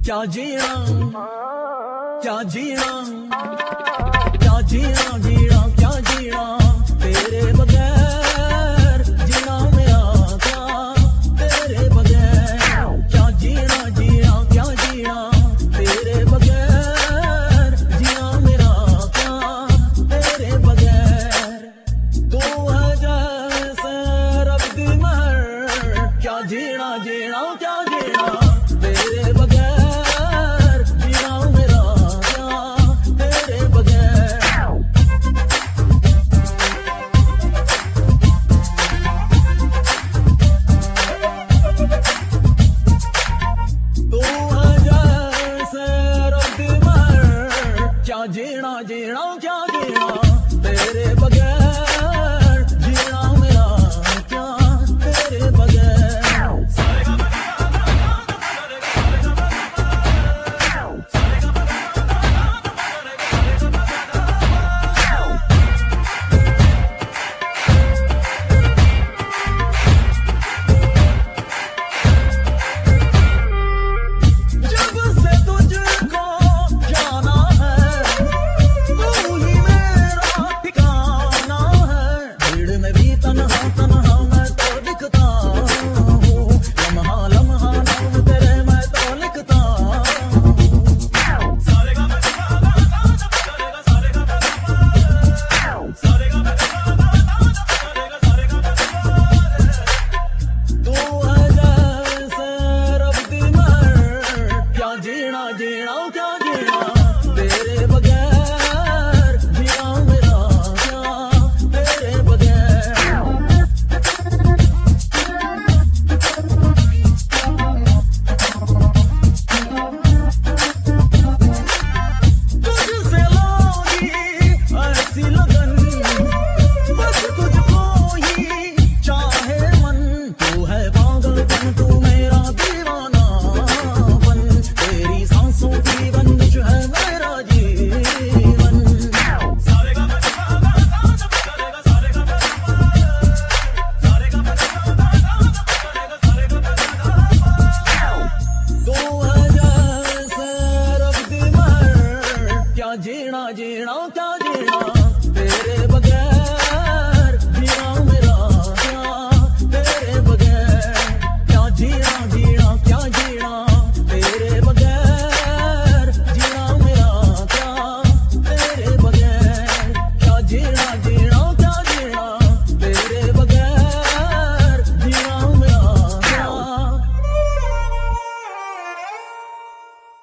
क्या जीना, क्या जीना, क्या जीना, जीना क्या जीना तेरे बगैर, जीना मेरा क्या तेरे बगैर, क्या जीना, जीना क्या जीना तेरे बगैर, जीना मेरा क्या तेरे बगैर, तू है जैसे रब दी महर, क्या जीना, जीना क्या जीना तेरे बगैर, जीना मेरा क्या तेरे बगैर। तू है जैसे रब दी महर, क्या जीना, जीना क्या जीना तेरे बगैर, जीना मेरा क्या तेरे बगैर। जीना, जीना क्या जीना तेरे बगैर, जीना मेरा क्या तेरे बगैर। तुझसे लोगी ऐसी लगन, बस तुझको ही चाहे मन, तू है पागलपन, तू मेरा दीवाना बन, तेरी सांसों की बंदिश है मेरा जीवन। तू है जैसे रब दी महर, क्या जीना, जीना क्या जीना